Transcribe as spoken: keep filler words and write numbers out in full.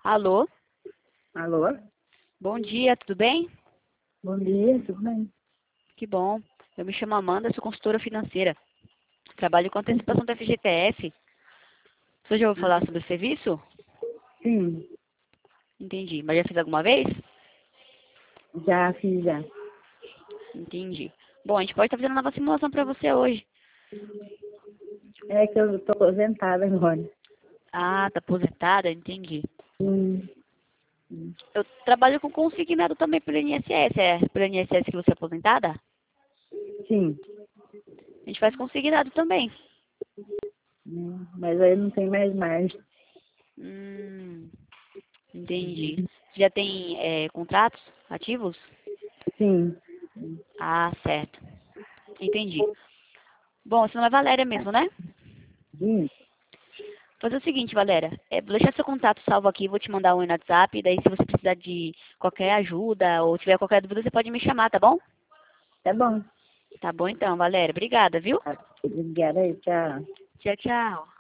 Alô? Alô? Bom dia, tudo bem? Bom dia, tudo bem? Que bom. Eu me chamo Amanda, sou consultora financeira. Trabalho com antecipação do F G T S. Você já ouviu falar sobre o serviço? Sim, Entendi. Mas já fez alguma vez? já fiz já. Entendi. Bom, a gente pode estar fazendo uma nova simulação para você hoje. É que eu tô aposentada agora. Ah, tá aposentada? Entendi. Hum, Eu trabalho com consignado também pelo I N S S. É pelo I N S S que você é aposentada? sim, A gente faz consignado também. hum, mas aí não tem mais margem. Hum, entendi. Já tem é, contratos ativos? Sim, Ah, certo. Entendi. Bom, seu nome é Valéria mesmo, né? sim, Fazer o seguinte, Valéria. É, vou deixar seu contato salvo aqui, vou te mandar um no WhatsApp. Daí, se você precisar de qualquer ajuda ou tiver qualquer dúvida, você pode me chamar, tá bom? tá bom. Tá bom então, Valéria. Obrigada, viu? Obrigada aí, tchau. Tchau, tchau.